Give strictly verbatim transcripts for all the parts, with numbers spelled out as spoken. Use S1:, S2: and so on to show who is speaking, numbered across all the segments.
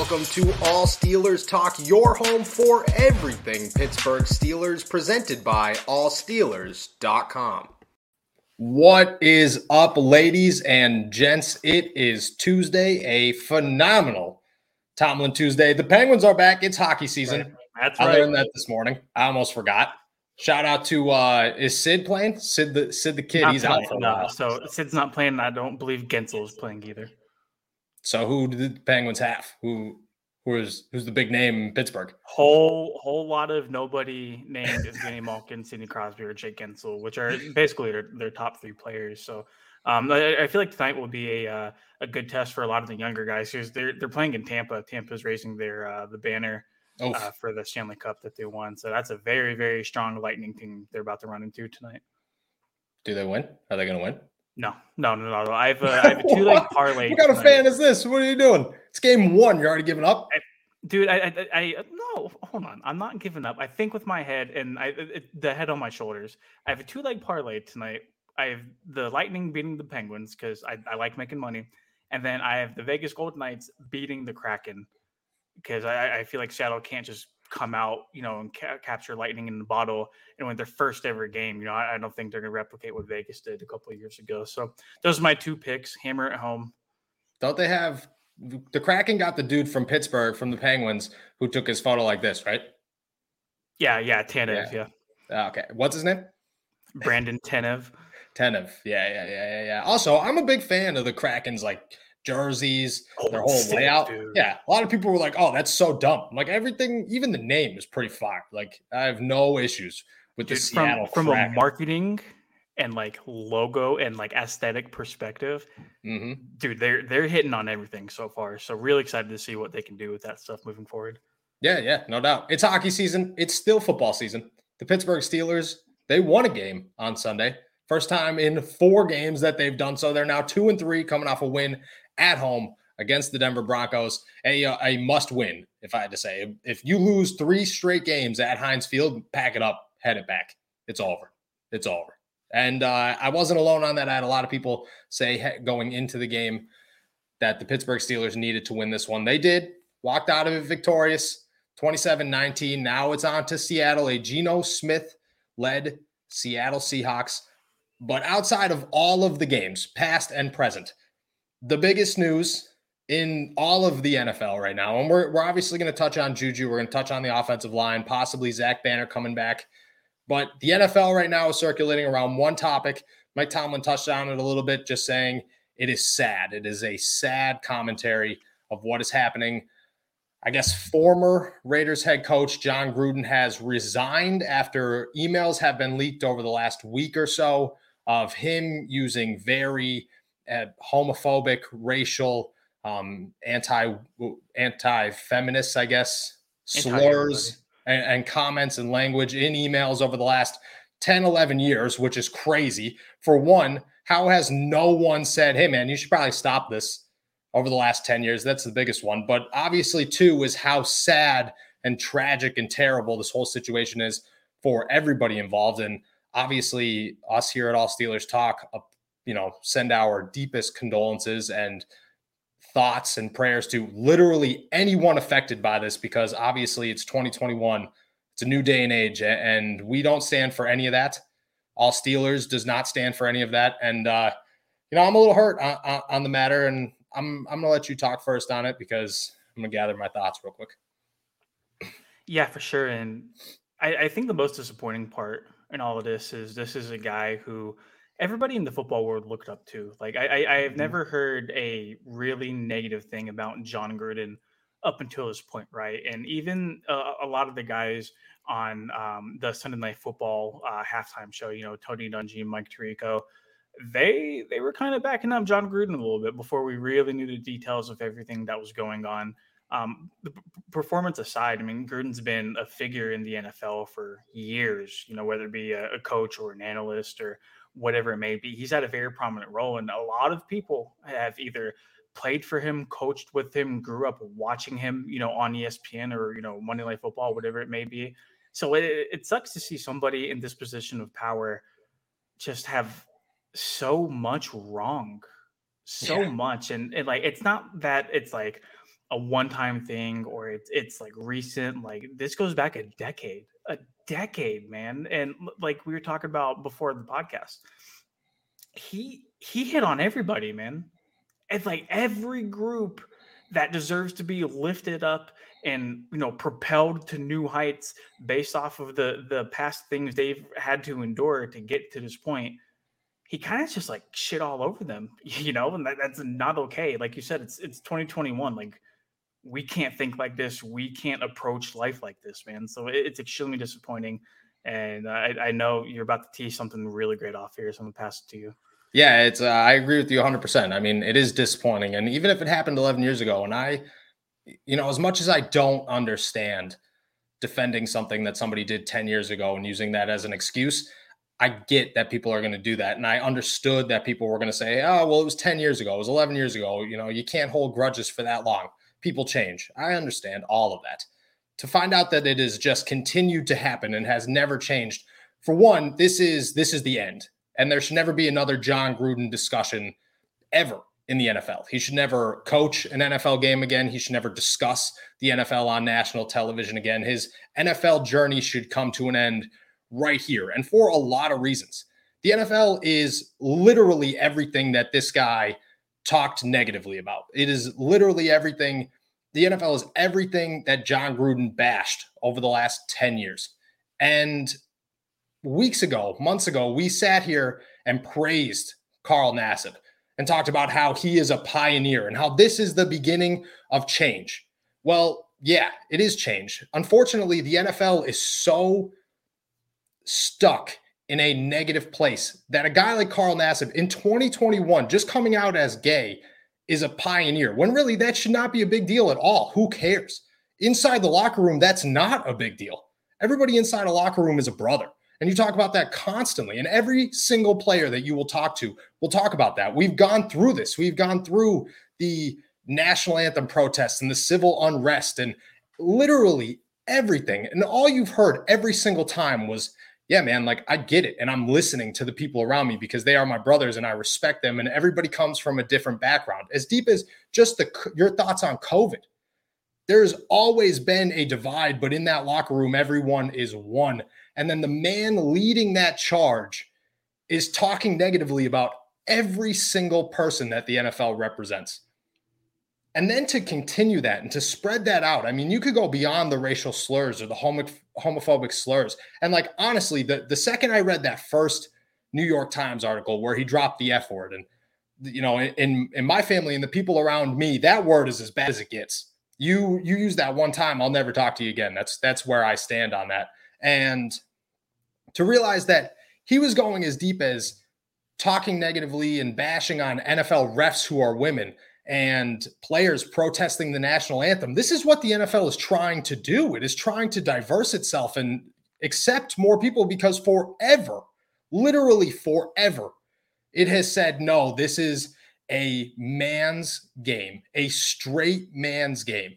S1: welcome to All Steelers Talk, your home for everything Pittsburgh Steelers, presented by all steelers dot com. What is up, ladies and gents? It is Tuesday, a phenomenal Tomlin Tuesday. The Penguins are back. It's hockey season.
S2: Right. That's
S1: I
S2: right.
S1: learned that this morning. I almost forgot. Shout out to, uh, is Sid playing? Sid the Sid the kid.
S2: Not
S1: He's
S2: playing,
S1: out for a
S2: no.
S1: while.
S2: So Sid's not playing. I don't believe Gensel is playing either.
S1: So who did the Penguins have? Who who is who's the big name in Pittsburgh?
S2: Whole whole lot of nobody named Evgeny Malkin, Sidney Crosby, or Jake Gensel, which are basically their, their top three players. So um, I, I feel like tonight will be a uh, a good test for a lot of the younger guys because they're they're playing in Tampa. Tampa's raising their uh, the banner uh, for the Stanley Cup that they won. So that's a very very strong Lightning team they're about to run into tonight.
S1: Do they win? Are they going to win?
S2: No, no, no, no. I have a, I have a two leg parlay.
S1: What kind of
S2: tonight.
S1: fan is this? What are you doing? It's game one. You're already giving up?
S2: I, dude, I, I, I, no, hold on. I'm not giving up. I think with my head and I, it, the head on my shoulders. I have a two leg parlay tonight. I have the Lightning beating the Penguins because I, I like making money. And then I have the Vegas Golden Knights beating the Kraken because I, I feel like Seattle can't just come out, you know, and ca- capture Lightning in the bottle and win their first ever game. You know, I, I don't think they're going to replicate what Vegas did a couple of years ago. So those are my two picks. Hammer at home.
S1: Don't they have the Kraken got the dude from Pittsburgh from the Penguins who took his photo like this, right?
S2: Yeah, yeah, Tanev, yeah.
S1: yeah. Okay. What's his name?
S2: Brandon Tanev.
S1: Tanev. Yeah, yeah, yeah, yeah, yeah. Also, I'm a big fan of the Kraken's like jerseys, oh, their whole sick, layout. Dude. Yeah, a lot of people were like, "Oh, that's so dumb." Like everything, even the name is pretty fire. Like I have no issues with dude, the Seattle
S2: from,
S1: Kraken.
S2: From a marketing and like logo and like aesthetic perspective,
S1: mm-hmm.
S2: dude, they're they're hitting on everything so far. So really excited to see what they can do with that stuff moving forward.
S1: Yeah, yeah, no doubt. It's hockey season. It's still football season. The Pittsburgh Steelers, they won a game on Sunday. First time in four games that they've done so. They're now two and three, coming off a win at home against the Denver Broncos. A, a must win, if I had to say. If you lose three straight games at Heinz Field, pack it up, head it back. It's over. It's over. And uh, I wasn't alone on that. I had a lot of people say hey, going into the game that the Pittsburgh Steelers needed to win this one. They did. Walked out of it victorious, twenty-seven nineteen. Now it's on to Seattle, a Geno Smith-led Seattle Seahawks. But outside of all of the games, past and present, the biggest news in all of the N F L right now, and we're, we're obviously going to touch on Juju. We're going to touch on the offensive line, possibly Zach Banner coming back. But the N F L right now is circulating around one topic. Mike Tomlin touched on it a little bit, just saying it is sad. It is a sad commentary of what is happening. I guess former Raiders head coach John Gruden has resigned after emails have been leaked over the last week or so of him using very uh, homophobic, racial, um, anti, anti-feminist, I guess, slurs and, and comments and language in emails over the last ten, eleven years, which is crazy. For one, how has no one said, hey, man, you should probably stop this over the last ten years? That's the biggest one. But obviously, too, is how sad and tragic and terrible this whole situation is for everybody involved. And obviously, us here at All Steelers Talk, uh, you know, send our deepest condolences and thoughts and prayers to literally anyone affected by this, because obviously it's twenty twenty-one. It's a new day and age, and we don't stand for any of that. All Steelers does not stand for any of that. And, uh, you know, I'm a little hurt on, on the matter, and I'm I'm going to let you talk first on it because I'm going to gather my thoughts real quick.
S2: Yeah, for sure. And I, I think the most disappointing part in all of this is this is a guy who everybody in the football world looked up to. Like I, I, I have never heard a really negative thing about John Gruden up until this point, right? And even uh, a lot of the guys on um, the Sunday Night Football uh, halftime show, you know, Tony Dungy, Mike Tirico, they they were kind of backing up John Gruden a little bit before we really knew the details of everything that was going on. Um, the p- performance aside, I mean, Gruden's been a figure in the N F L for years, you know, whether it be a, a coach or an analyst or whatever it may be. He's had a very prominent role, and a lot of people have either played for him, coached with him, grew up watching him, you know, on E S P N or, you know, Monday Night Football, whatever it may be. So it, it sucks to see somebody in this position of power just have so much wrong, so
S1: yeah.
S2: much. And, and like, it's not that it's like, a one-time thing or it's it's like recent. Like this goes back a decade, a decade, man. And like we were talking about before the podcast, he he hit on everybody, man. It's like every group that deserves to be lifted up and, you know, propelled to new heights based off of the the past things they've had to endure to get to this point. He kind of just like shit all over them, you know, and that, that's not okay. Like you said, it's it's twenty twenty-one. Like we can't think like this. We can't approach life like this, man. So it, it's extremely disappointing. And I, I know you're about to tease something really great off here, so I'm gonna pass it to you.
S1: Yeah, it's. Uh, I agree with you one hundred percent. I mean, it is disappointing, and even if it happened eleven years ago, and I, you know, as much as I don't understand defending something that somebody did ten years ago and using that as an excuse, I get that people are going to do that, and I understood that people were going to say, "Oh, well, it was ten years ago, it was eleven years ago." You know, you can't hold grudges for that long. People change. I understand all of that. To find out that it has just continued to happen and has never changed. For one, this is this is the end. And there should never be another Jon Gruden discussion ever in the N F L. He should never coach an N F L game again. He should never discuss the N F L on national television again. His N F L journey should come to an end right here, and for a lot of reasons. The N F L is literally everything that this guy talked negatively about. It is literally everything. The N F L is everything that Jon Gruden bashed over the last ten years. And weeks ago, months ago, we sat here and praised Carl Nassib and talked about how he is a pioneer and how this is the beginning of change. Well, yeah, it is change. Unfortunately, the N F L is so stuck in a negative place that a guy like Carl Nassib in twenty twenty-one, just coming out as gay, is a pioneer, when really that should not be a big deal at all. Who cares? Inside the locker room, that's not a big deal. Everybody inside a locker room is a brother. And you talk about that constantly. And every single player that you will talk to will talk about that. We've gone through this. We've gone through the national anthem protests and the civil unrest and literally everything. And all you've heard every single time was, yeah, man, like I get it. And I'm listening to the people around me because they are my brothers and I respect them. And everybody comes from a different background. As deep as just the your thoughts on COVID. There's always been a divide, but in that locker room, everyone is one. And then the man leading that charge is talking negatively about every single person that the N F L represents. And then to continue that and to spread that out, I mean, you could go beyond the racial slurs or the homo- homophobic slurs. And like, honestly, the, the second I read that first New York Times article where he dropped the F word, and, you know, in, in my family and the people around me, that word is as bad as it gets. You, you use that one time, I'll never talk to you again. That's, that's where I stand on that. And to realize that he was going as deep as talking negatively and bashing on N F L refs who are women and players protesting the national anthem. This is what the N F L is trying to do. It is trying to diverse itself and accept more people because forever, literally forever, it has said, no, this is a man's game, a straight man's game.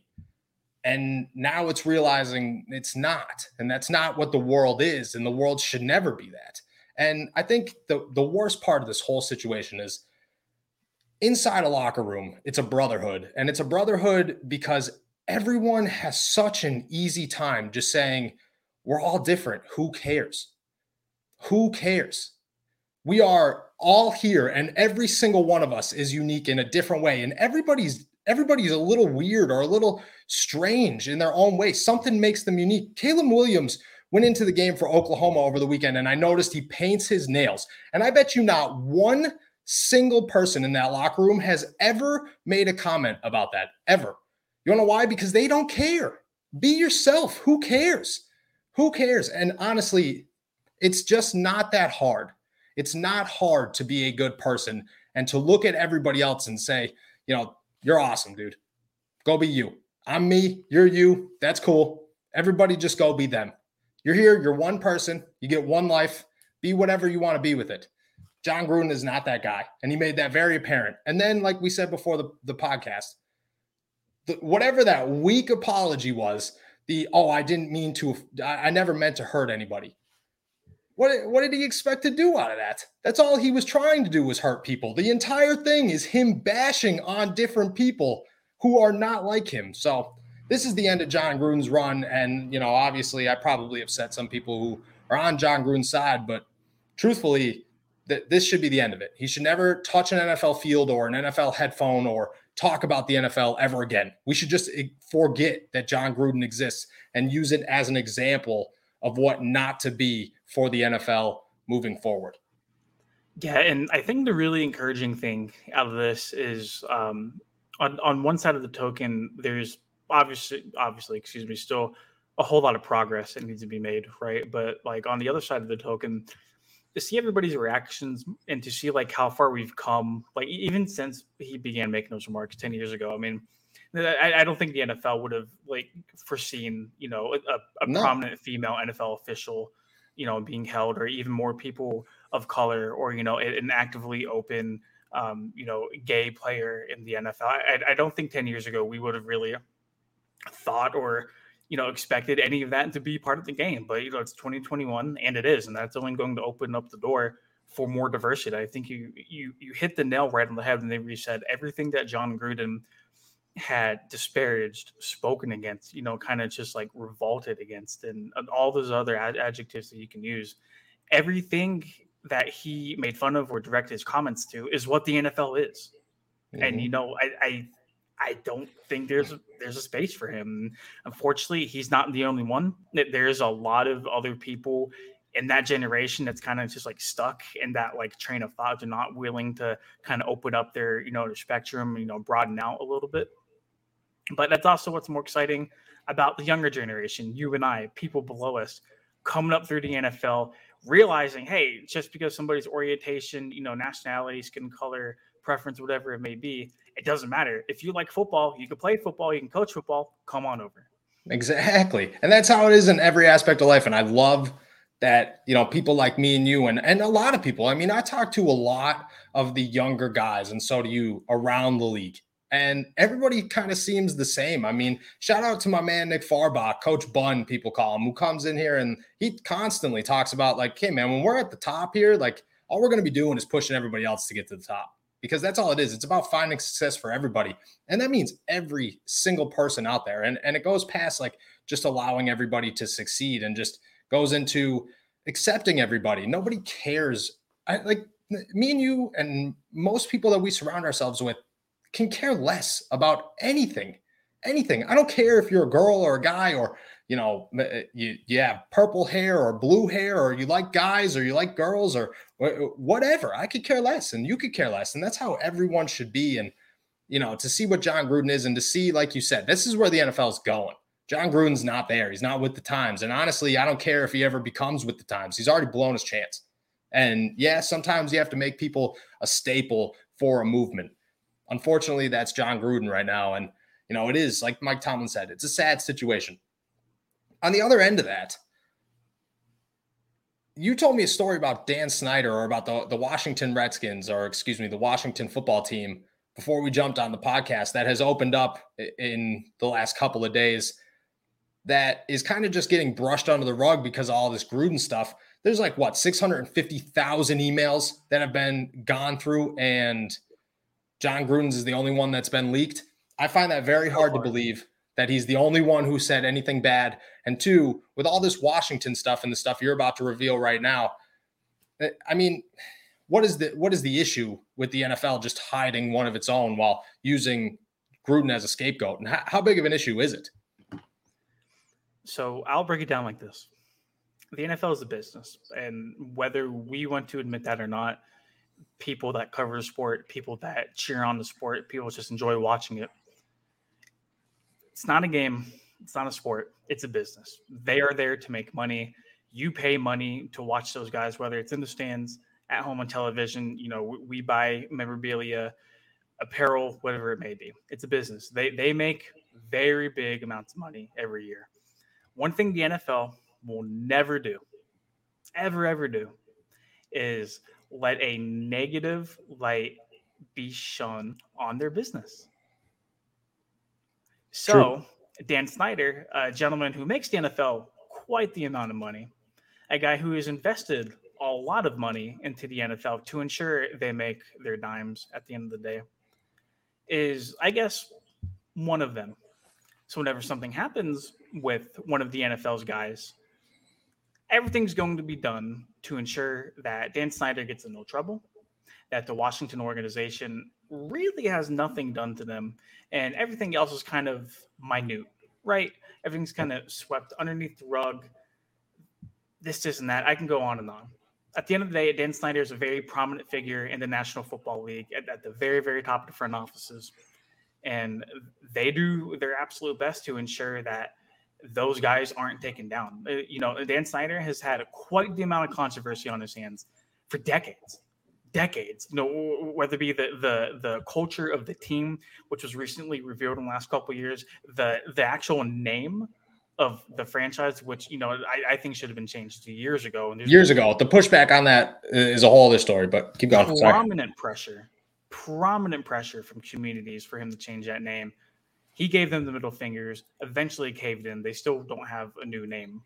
S1: And now it's realizing it's not. And that's not what the world is. And the world should never be that. And I think the, the worst part of this whole situation is inside a locker room, it's a brotherhood. And it's a brotherhood because everyone has such an easy time just saying, we're all different. Who cares? Who cares? We are all here, and every single one of us is unique in a different way. And everybody's everybody's a little weird or a little strange in their own way. Something makes them unique. Caleb Williams went into the game for Oklahoma over the weekend, and I noticed he paints his nails. And I bet you not one single person in that locker room has ever made a comment about that, ever. You want to know why? Because they don't care. Be yourself. Who cares? Who cares? And honestly, it's just not that hard. It's not hard to be a good person and to look at everybody else and say, you know, you're awesome, dude. Go be you. I'm me. You're you. That's cool. Everybody just go be them. You're here. You're one person. You get one life. Be whatever you want to be with it. Jon Gruden is not that guy. And he made that very apparent. And then, like we said before the, the podcast, the, whatever that weak apology was, the, oh, I didn't mean to, I, I never meant to hurt anybody. What, what did he expect to do out of that? That's all he was trying to do was hurt people. The entire thing is him bashing on different people who are not like him. So this is the end of Jon Gruden's run. And, you know, obviously I probably upset some people who are on Jon Gruden's side, but truthfully, th- this should be the end of it. He should never touch an N F L field or an N F L headphone or talk about the N F L ever again. We should just forget that Jon Gruden exists and use it as an example of what not to be for the N F L moving forward.
S2: Yeah, and I think the really encouraging thing out of this is um, on on one side of the token, there's obviously, obviously, excuse me, still a whole lot of progress that needs to be made, right? But like on the other side of the token, to see everybody's reactions and to see like how far we've come, like even since he began making those remarks ten years ago. I mean, I, I don't think the N F L would have like foreseen, you know, a, a
S1: No.
S2: prominent female N F L official, you know, being held, or even more people of color, or, you know, an actively open, um, you know, gay player in the N F L. I, I don't think ten years ago we would have really thought or, you know, expected any of that to be part of the game. But, you know, it's twenty twenty-one and it is, and that's only going to open up the door for more diversity. I think you you you hit the nail right on the head when they said everything that Jon Gruden had disparaged, spoken against, you know, kind of just like revolted against, and, and all those other ad- adjectives that you can use. Everything that he made fun of or directed his comments to is what the N F L is. Mm-hmm. And, you know, I, I I don't think there's a, there's a space for him. Unfortunately, he's not the only one. There's a lot of other people in that generation that's kind of just like stuck in that like train of thought. They're not willing to kind of open up their, you know, their spectrum, you know, broaden out a little bit. But that's also what's more exciting about the younger generation, you and I, people below us, coming up through the N F L, realizing, hey, just because somebody's orientation, you know, nationality, skin color, preference, whatever it may be, it doesn't matter. If you like football, you can play football, you can coach football, come on over.
S1: Exactly. And that's how it is in every aspect of life. And I love that, you know, people like me and you and, and a lot of people, I mean, I talk to a lot of the younger guys, and so do you, around the league. And everybody kind of seems the same. I mean, shout out to my man, Nick Farbach, Coach Bun, people call him, who comes in here and he constantly talks about like, hey, man, when we're at the top here, like all we're going to be doing is pushing everybody else to get to the top, because that's all it is. It's about finding success for everybody. And that means every single person out there. And, and it goes past like just allowing everybody to succeed and just goes into accepting everybody. Nobody cares. I, like me and you and most people that we surround ourselves with can care less about anything, anything. I don't care if you're a girl or a guy, or, you know, you, you have purple hair or blue hair, or you like guys or you like girls or whatever. I could care less and you could care less. And that's how everyone should be. And, you know, to see what Jon Gruden is and to see, like you said, this is where the N F L is going. Jon Gruden's not there. He's not with the times. And honestly, I don't care if he ever becomes with the times. He's already blown his chance. And yeah, sometimes you have to make people a staple for a movement. Unfortunately, that's Jon Gruden right now. And, you know, it is, like Mike Tomlin said, it's a sad situation. On the other end of that, you told me a story about Dan Snyder, or about the, the Washington Redskins, or excuse me, the Washington football team, before we jumped on the podcast, that has opened up in the last couple of days, that is kind of just getting brushed under the rug because of all this Gruden stuff. There's like, what, six hundred fifty thousand emails that have been gone through, and Jon Gruden's is the only one that's been leaked. I find that very hard to believe that he's the only one who said anything bad. And two, with all this Washington stuff and the stuff you're about to reveal right now, I mean, what is the what is the issue with the N F L just hiding one of its own while using Gruden as a scapegoat? And how, how big of an issue is it?
S2: So I'll break it down like this. The N F L is a business, and whether we want to admit that or not, people that cover the sport, people that cheer on the sport, people just enjoy watching it. It's not a game. It's not a sport. It's a business. They are there to make money. You pay money to watch those guys, whether it's in the stands, at home on television. You know, we, we buy memorabilia, apparel, whatever it may be. It's a business. They they make very big amounts of money every year. One thing the N F L will never do, ever, ever do, is let a negative light be shone on their business. So True. Dan Snyder, a gentleman who makes the N F L quite the amount of money, a guy who has invested a lot of money into the N F L to ensure they make their dimes at the end of the day, is, I guess, one of them. So whenever something happens with one of the N F L's guys, everything's going to be done to ensure that Dan Snyder gets in no trouble, that the Washington organization really has nothing done to them, and everything else is kind of minute, right? Everything's kind of swept underneath the rug. This, this, and that. I can go on and on. At the end of the day, Dan Snyder is a very prominent figure in the National Football League at, at the very, very top of the front offices. And they do their absolute best to ensure that those guys aren't taken down. You know, Dan Snyder has had quite the amount of controversy on his hands for decades. Decades, you know, whether it be the the the culture of the team, which was recently revealed in the last couple of years, the the actual name of the franchise, which, you know, I, I think should have been changed years ago. And
S1: years ago, the pushback on that is a whole other story. But keep going.
S2: Prominent Sorry. pressure, prominent pressure from communities for him to change that name. He gave them the middle fingers. Eventually, caved in. They still don't have a new name.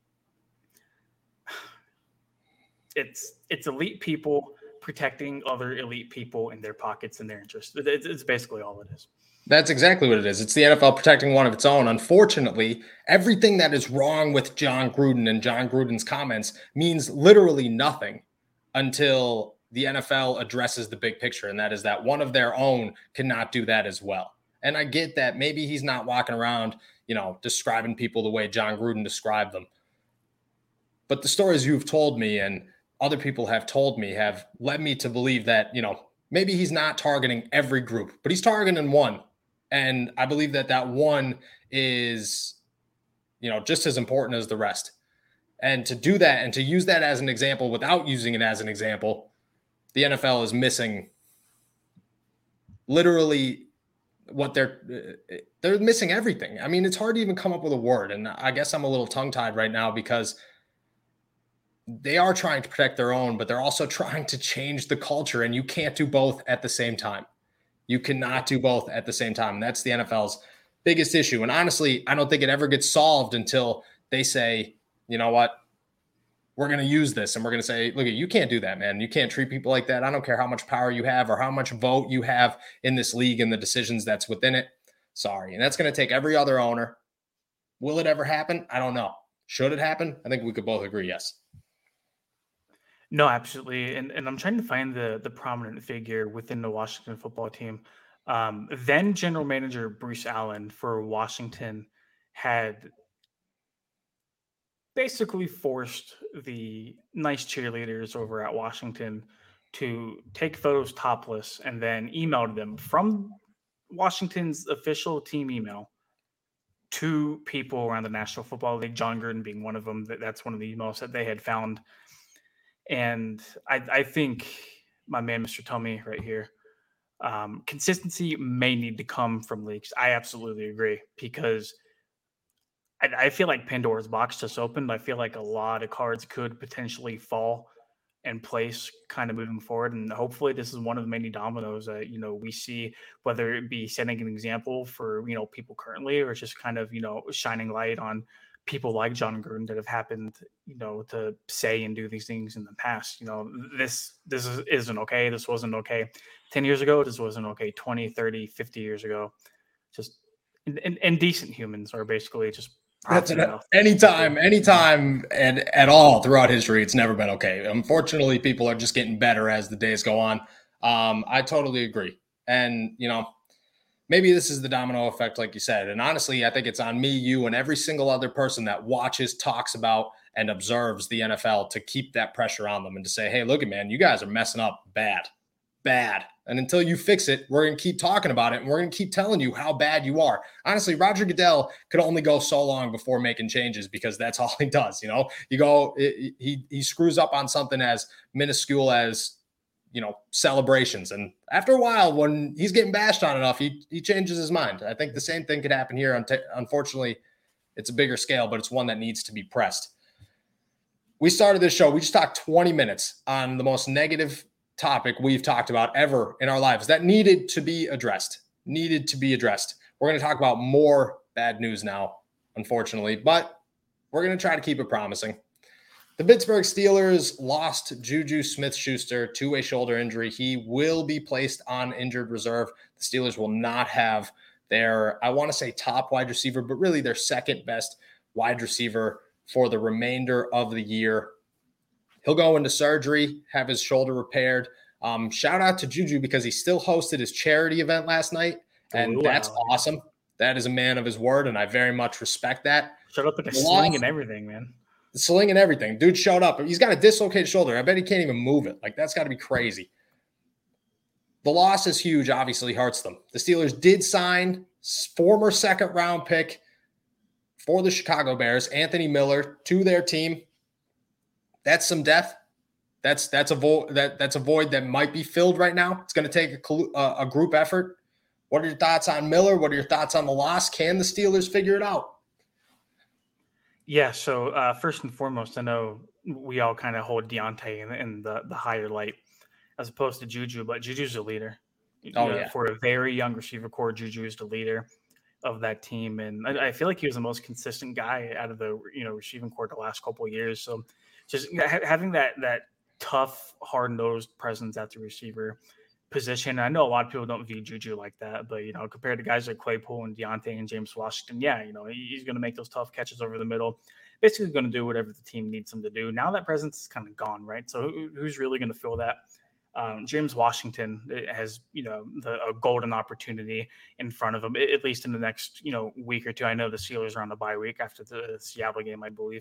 S2: It's it's elite people protecting other elite people in their pockets and their interests. It's, it's basically all it is.
S1: That's exactly what it is. It's the N F L protecting one of its own. Unfortunately, everything that is wrong with Jon Gruden and Jon Gruden's comments means literally nothing until the N F L addresses the big picture, and that is that one of their own cannot do that as well. And I get that maybe he's not walking around, you know, describing people the way Jon Gruden described them. But the stories you've told me and other people have told me have led me to believe that, you know, maybe he's not targeting every group, but he's targeting one. And I believe that that one is, you know, just as important as the rest. And to do that and to use that as an example without using it as an example, the N F L is missing literally what they're, they're missing everything. I mean, it's hard to even come up with a word. And I guess I'm a little tongue-tied right now because they are trying to protect their own, but they're also trying to change the culture, and you can't do both at the same time. You cannot do both at the same time. And that's the N F L's biggest issue. And honestly, I don't think it ever gets solved until they say, you know what, we're going to use this. And we're going to say, look, you can't do that, man. You can't treat people like that. I don't care how much power you have or how much vote you have in this league and the decisions that's within it. Sorry. And that's going to take every other owner. Will it ever happen? I don't know. Should it happen? I think we could both agree, yes.
S2: No, absolutely. And and I'm trying to find the the prominent figure within the Washington football team. Um, then general manager Bruce Allen for Washington had basically forced the nice cheerleaders over at Washington to take photos topless and then emailed them from Washington's official team email to people around the National Football League, Jon Gruden being one of them. That, that's one of the emails that they had found. And I, I think my man, Mister Tummy right here, um, consistency may need to come from leaks. I absolutely agree because I, I feel like Pandora's box just opened. I feel like a lot of cards could potentially fall in place kind of moving forward. And hopefully this is one of the many dominoes that, you know, we see, whether it be setting an example for, you know, people currently, or just kind of, you know, shining light on people like Jon Gruden that have happened, you know, to say and do these things in the past. You know, this this is, isn't okay. This wasn't okay ten years ago. This wasn't okay twenty, thirty, fifty years ago. Just and, and, and decent humans are basically just
S1: That's enough. Anytime, anytime, and at all throughout history, it's never been okay. Unfortunately, people are just getting better as the days go on. Um, I totally agree. And, you know, maybe this is the domino effect, like you said. And honestly, I think it's on me, you, and every single other person that watches, talks about, and observes the N F L to keep that pressure on them and to say, hey, look, man, you guys are messing up bad, bad. And until you fix it, we're going to keep talking about it, and we're going to keep telling you how bad you are. Honestly, Roger Goodell could only go so long before making changes because that's all he does. You know, you go, it, he he screws up on something as minuscule as, you know, celebrations. And after a while, when he's getting bashed on enough, he he changes his mind. I think the same thing could happen here. Unfortunately, it's a bigger scale, but it's one that needs to be pressed. We started this show. We just talked twenty minutes on the most negative topic we've talked about ever in our lives that needed to be addressed, needed to be addressed. We're going to talk about more bad news now, unfortunately, but we're going to try to keep it promising. The Pittsburgh Steelers lost Juju Smith-Schuster to a shoulder injury. He will be placed on injured reserve. The Steelers will not have their, I want to say top wide receiver, but really their second best wide receiver for the remainder of the year. He'll go into surgery, have his shoulder repaired. Um, shout out to Juju because he still hosted his charity event last night, and
S2: Ooh,
S1: that's
S2: wow.
S1: awesome. That is a man of his word, and I very much respect that.
S2: Showed up in a sling and everything, man.
S1: The sling and everything. Dude showed up. He's got a dislocated shoulder. I bet he can't even move it. Like, that's got to be crazy. The loss is huge, obviously hurts them. The Steelers did sign former second-round pick for the Chicago Bears, Anthony Miller, to their team. That's some depth. That's that's a void that that's a void that might be filled right now. It's going to take a, a, a group effort. What are your thoughts on Miller? What are your thoughts on the loss? Can the Steelers figure it out?
S2: Yeah. So uh, first and foremost, I know we all kind of hold Deontay in, in the the higher light as opposed to Juju, but Juju's a leader.
S1: Oh,
S2: You know,
S1: yeah.
S2: For a very young receiver core, Juju is the leader of that team, and I, I feel like he was the most consistent guy out of the you know receiving core the last couple of years. So just ha- having that that tough, hard-nosed presence at the receiver position. I know a lot of people don't view Juju like that, but you know, compared to guys like Claypool and Deontay and James Washington, yeah, you know, he's going to make those tough catches over the middle. Basically, going to do whatever the team needs him to do. Now that presence is kind of gone, right? So who, who's really going to fill that? Um, James Washington has, you know, the, a golden opportunity in front of him, at least in the next, you know, week or two. I know the Steelers are on the bye week after the Seattle game, I believe.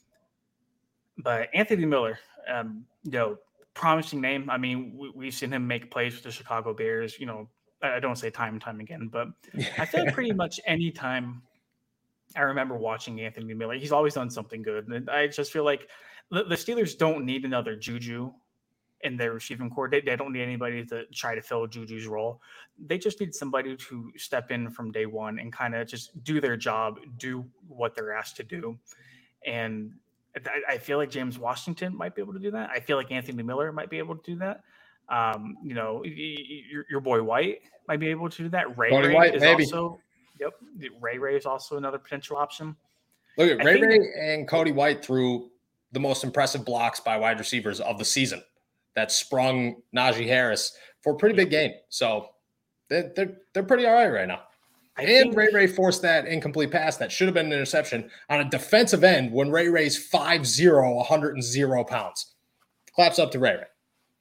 S2: But Anthony Miller, um, you know, promising name. I mean, we, we've seen him make plays with the Chicago Bears. You know, I don't say time and time again, but I feel like pretty much any time I remember watching Anthony Miller, he's always done something good. And I just feel like the, the Steelers don't need another Juju in their receiving core. They, they don't need anybody to try to fill Juju's role. They just need somebody to step in from day one and kind of just do their job, do what they're asked to do. And I, I feel like James Washington might be able to do that. I feel like Anthony Miller might be able to do that. Um, you know, your, your boy White might be able to do that. Ray
S1: Cody
S2: Ray
S1: White,
S2: is
S1: maybe.
S2: also, yep. Ray Ray is also another potential option.
S1: Look at
S2: I
S1: Ray
S2: think-
S1: Ray and Cody White threw the most impressive blocks by wide receivers of the season that sprung Najee Harris for a pretty big game. So they're, they're, they're pretty all right right now.
S2: I
S1: and
S2: think-
S1: Ray Ray forced that incomplete pass that should have been an interception on a defensive end when Ray Ray's five zero, one hundred zero pounds. Claps up to Ray Ray.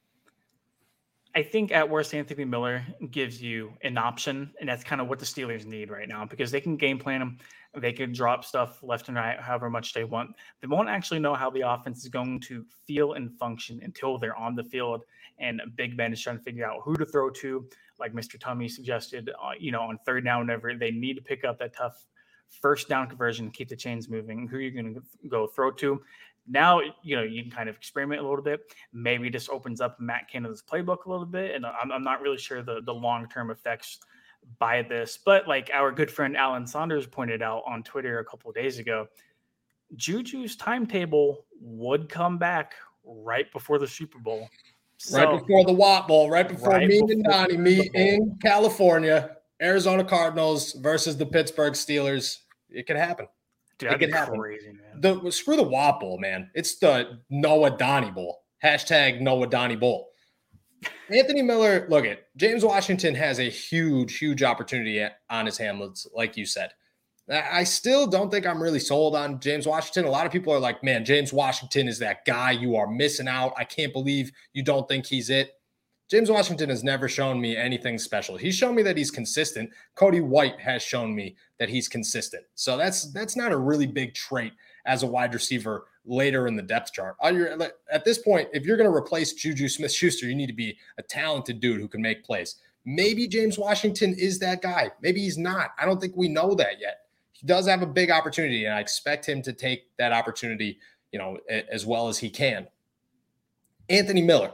S2: I think at worst, Anthony Miller gives you an option, and that's kind of what the Steelers need right now because they can game plan him. They can drop stuff left and right, however much they want. They won't actually know how the offense is going to feel and function until they're on the field. And Big Ben is trying to figure out who to throw to, like Mister Tummy suggested, uh, you know, on third down, whenever they need to pick up that tough first down conversion, keep the chains moving. Who are you going to go throw to? Now, you know, you can kind of experiment a little bit. Maybe this opens up Matt Canada's playbook a little bit. And I'm, I'm not really sure the, the long-term effects by this. But like our good friend Alan Saunders pointed out on Twitter a couple of days ago, Juju's timetable would come back right before the Super Bowl. So,
S1: right before the Watt Bowl, right before
S2: right
S1: me
S2: before
S1: and Donnie meet in California, Arizona Cardinals versus the Pittsburgh Steelers. It could happen.
S2: Dude,
S1: it
S2: that'd
S1: could
S2: be
S1: happen.
S2: crazy, man.
S1: The screw the Watt Bowl, man. It's the Noah Donnie Bowl. Hashtag Noah Donnie Bowl. Anthony Miller, look at James Washington has a huge, huge opportunity on his hands, like you said. I still don't think I'm really sold on James Washington. A lot of people are like, man, James Washington is that guy. You are missing out. I can't believe you don't think he's it. James Washington has never shown me anything special. He's shown me that he's consistent. Cody White has shown me that he's consistent. So that's that's not a really big trait as a wide receiver later in the depth chart. At this point, if you're going to replace Juju Smith-Schuster, you need to be a talented dude who can make plays. Maybe James Washington is that guy. Maybe he's not. I don't think we know that yet. He does have a big opportunity, and I expect him to take that opportunity, you know, as well as he can. Anthony Miller.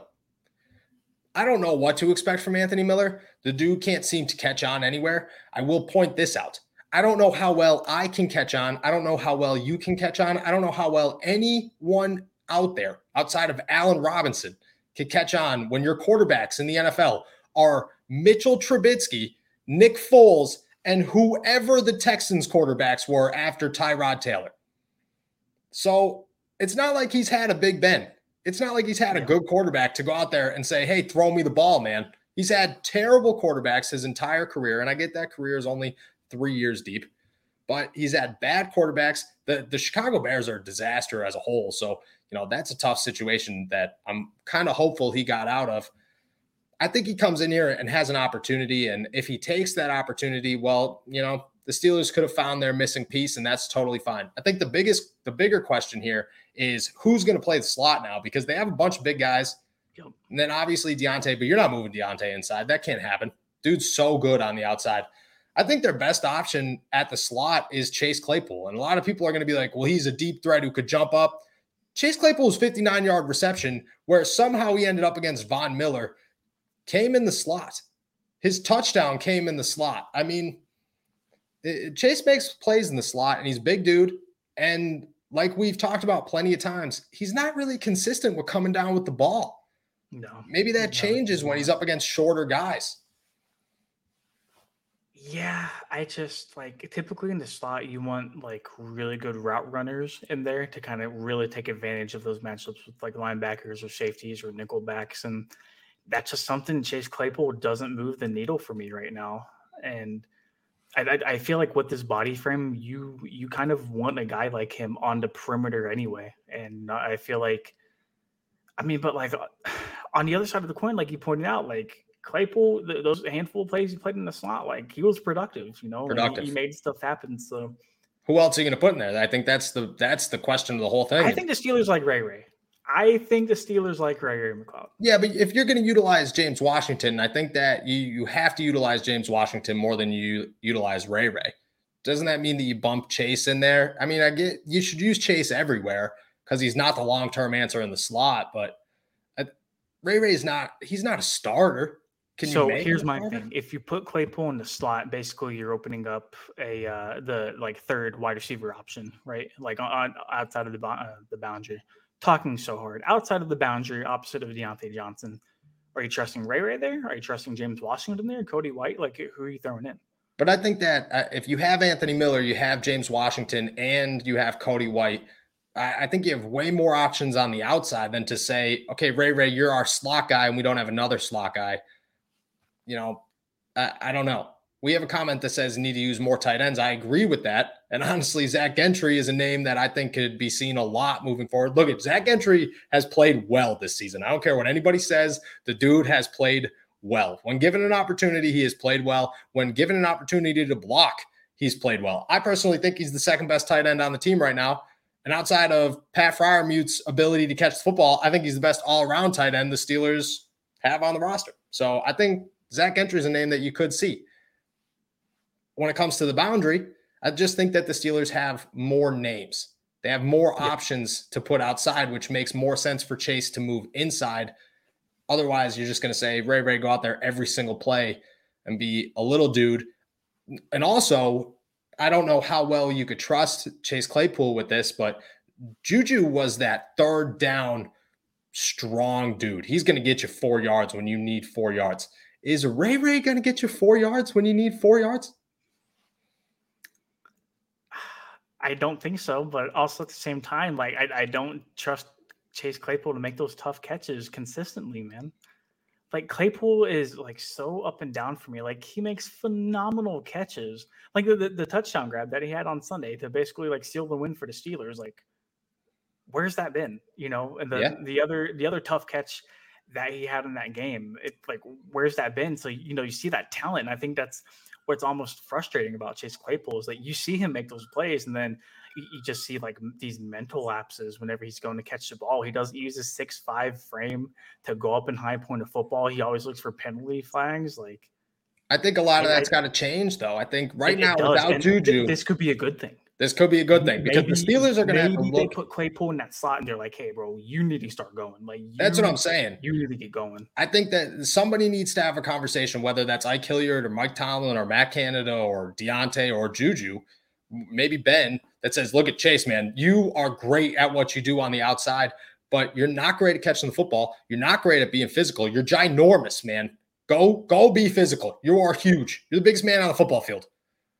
S1: I don't know what to expect from Anthony Miller. The dude can't seem to catch on anywhere. I will point this out. I don't know how well I can catch on. I don't know how well you can catch on. I don't know how well anyone out there outside of Allen Robinson can catch on when your quarterbacks in the N F L are Mitchell Trubisky, Nick Foles, and whoever the Texans quarterbacks were after Tyrod Taylor. So it's not like he's had a Big Ben. It's not like he's had a good quarterback to go out there and say, hey, throw me the ball, man. He's had terrible quarterbacks his entire career, and I get that career is only three years deep, but he's had bad quarterbacks. The, the Chicago Bears are a disaster as a whole, so you know that's a tough situation that I'm kind of hopeful he got out of. I think he comes in here and has an opportunity, and if he takes that opportunity, well, you know, the Steelers could have found their missing piece, and that's totally fine. I think the biggest, the bigger question here is who's going to play the slot now, because they have a bunch of big guys. And then obviously Deontay, but you're not moving Deontay inside. That can't happen. Dude's so good on the outside. I think their best option at the slot is Chase Claypool. And a lot of people are going to be like, well, he's a deep threat who could jump up. Chase Claypool's fifty-nine-yard reception, where somehow he ended up against Von Miller, came in the slot. His touchdown came in the slot. I mean, it, Chase makes plays in the slot, and he's a big dude. And like we've talked about plenty of times, he's not really consistent with coming down with the ball.
S2: No.
S1: Maybe that changes when he's up against shorter guys.
S2: Yeah, I just like typically in the slot, you want like really good route runners in there to kind of really take advantage of those matchups with like linebackers or safeties or nickel backs. And that's just something Chase Claypool doesn't move the needle for me right now. And I, I, I feel like with this body frame, you you kind of want a guy like him on the perimeter anyway. And I feel like, I mean, but like on the other side of the coin, like you pointed out, like Claypool, th- those handful of plays he played in the slot, like he was productive, you know,
S1: Productive.
S2: He, he made stuff happen. So
S1: who else are you going to put in there? I think that's the that's the question of the whole thing.
S2: I think the Steelers like Ray Ray. I think the Steelers like Ray Ray McCloud.
S1: Yeah, but if you're going to utilize James Washington, I think that you you have to utilize James Washington more than you utilize Ray Ray. Doesn't that mean that you bump Chase in there? I mean, I get you should use Chase everywhere because he's not the long-term answer in the slot, but Ray Ray's not, he's not a starter. Can you
S2: so
S1: make
S2: here's my thing. If you put Claypool in the slot, basically you're opening up a uh, the like third wide receiver option, right? Like on, on outside of the uh, the boundary. Talking so hard. Outside of the boundary, opposite of Deontay Johnson. Are you trusting Ray Ray there? Are you trusting James Washington there? Cody White? Like who are you throwing in?
S1: But I think that uh, if you have Anthony Miller, you have James Washington, and you have Cody White, I think you have way more options on the outside than to say, okay, Ray Ray, you're our slot guy and we don't have another slot guy. You know, I, I don't know. We have a comment that says need to use more tight ends. I agree with that. And honestly, Zach Gentry is a name that I think could be seen a lot moving forward. Look at Zach Gentry has played well this season. I don't care what anybody says. The dude has played well. When given an opportunity, he has played well. When given an opportunity to block, he's played well. I personally think he's the second best tight end on the team right now. And outside of Pat Fryermuth's ability to catch the football, I think he's the best all-around tight end the Steelers have on the roster. So I think Zach Gentry is a name that you could see. When it comes to the boundary, I just think that the Steelers have more names. They have more yeah. options to put outside, which makes more sense for Chase to move inside. Otherwise, you're just going to say, Ray Ray, go out there every single play and be a little dude. And also, I don't know how well you could trust Chase Claypool with this, but Juju was that third down strong dude. He's going to get you four yards when you need four yards. Is Ray Ray going to get you four yards when you need four yards?
S2: I don't think so, but also at the same time, like I, I don't trust Chase Claypool to make those tough catches consistently, man. Like Claypool is like so up and down for me. Like he makes phenomenal catches. Like the, the, the touchdown grab that he had on Sunday to basically like seal the win for the Steelers. Like, where's that been? You know, and the yeah. the other the other tough catch that he had in that game, it like where's that been? So you know, you see that talent. And I think that's what's almost frustrating about Chase Claypool is that you see him make those plays, and then you, you just see like these mental lapses whenever he's going to catch the ball. He doesn't use his six five frame to go up and high point of football. He always looks for penalty flags. Like,
S1: I think a lot of that's got to change, though. I think right
S2: it,
S1: now
S2: it
S1: without
S2: and
S1: Juju,
S2: this could be a good thing.
S1: This could be a good thing because maybe, the Steelers are going to have to look.
S2: Maybe they put Claypool in that slot and they're like, "Hey, bro, you need to start going." Like you,
S1: that's what I'm saying.
S2: You need to get going.
S1: I think that somebody needs to have a conversation, whether that's Ike Hilliard or Mike Tomlin or Matt Canada or Deontay or Juju, maybe Ben, that says, "Look at Chase, man. You are great at what you do on the outside, but you're not great at catching the football. You're not great at being physical. You're ginormous, man. Go, go, be physical. You are huge. You're the biggest man on the football field."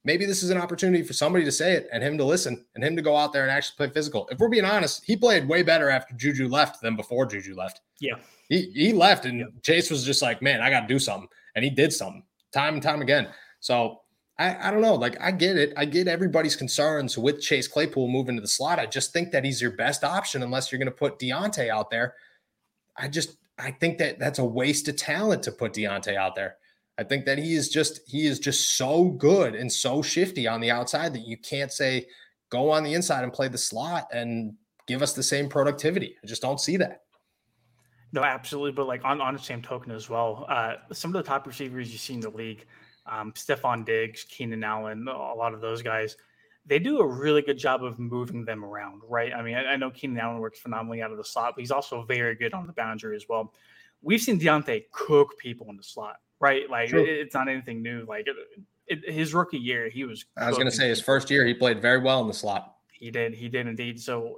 S1: maybe this is an opportunity for somebody to say it and him to listen and him to go out there and actually play physical. If we're being honest, he played way better after Juju left than before Juju left.
S2: Yeah.
S1: He he left and
S2: yeah.
S1: Chase was just like, man, I got to do something. And he did something time and time again. So I, I don't know. Like, I get it. I get everybody's concerns with Chase Claypool moving to the slot. I just think that he's your best option unless you're going to put Deontay out there. I just, I think that that's a waste of talent to put Deontay out there. I think that he is just, he is just so good and so shifty on the outside that you can't say, go on the inside and play the slot and give us the same productivity. I just don't see that.
S2: No, absolutely. But like on, on the same token as well, uh, some of the top receivers you see in the league, um, Stephon Diggs, Keenan Allen, a lot of those guys, they do a really good job of moving them around, right? I mean, I, I know Keenan Allen works phenomenally out of the slot, but he's also very good on the boundary as well. We've seen Deontay cook people in the slot, right? Like it, it's not anything new. Like it, it, his rookie year, he was.
S1: I was going to say his first year, he played very well in the slot.
S2: He did. He did indeed. So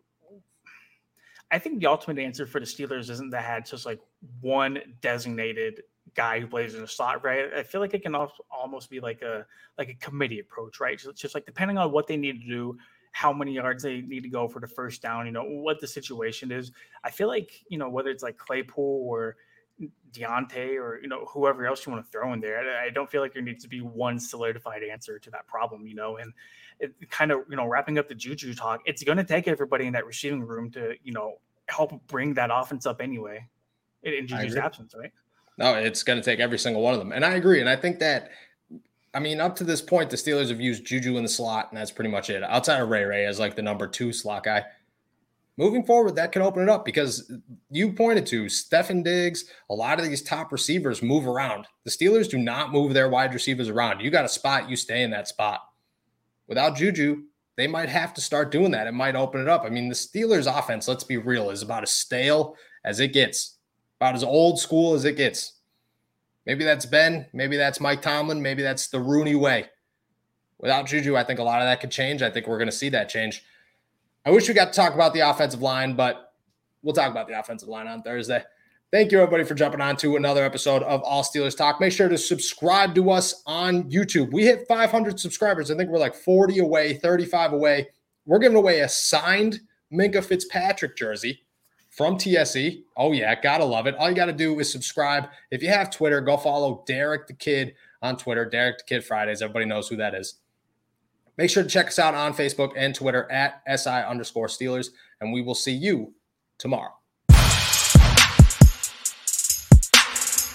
S2: I think the ultimate answer for the Steelers isn't to have just like one designated guy who plays in the slot, right? I feel like it can also almost be like a like a committee approach, right? So it's just like depending on what they need to do, how many yards they need to go for the first down, you know, what the situation is. I feel like, you know, whether it's like Claypool or Deontay or, you know, whoever else you want to throw in there, I, I don't feel like there needs to be one solidified answer to that problem, you know, and it kind of, you know, wrapping up the Juju talk, it's going to take everybody in that receiving room to, you know, help bring that offense up anyway in, in Juju's absence, right?
S1: No, it's going to take every single one of them. And I agree. And I think that, I mean, up to this point, the Steelers have used Juju in the slot, and that's pretty much it. Outside of Ray Ray as like the number two slot guy. Moving forward, that could open it up because you pointed to Stephon Diggs. A lot of these top receivers move around. The Steelers do not move their wide receivers around. You got a spot, you stay in that spot. Without Juju, they might have to start doing that. It might open it up. I mean, the Steelers offense, let's be real, is about as stale as it gets, about as old school as it gets. Maybe that's Ben. Maybe that's Mike Tomlin. Maybe that's the Rooney way. Without Juju, I think a lot of that could change. I think we're going to see that change. I wish we got to talk about the offensive line, but we'll talk about the offensive line on Thursday. Thank you, everybody, for jumping on to another episode of All Steelers Talk. Make sure to subscribe to us on YouTube. We hit five hundred subscribers. I think we're like forty away, thirty-five away. We're giving away a signed Minkah Fitzpatrick jersey from T S E. Oh, yeah, gotta love it. All you got to do is subscribe. If you have Twitter, go follow Derek the Kid on Twitter, Derek the Kid Fridays. Everybody knows who that is. Make sure to check us out on Facebook and Twitter at SI underscore Steelers, and we will see you tomorrow.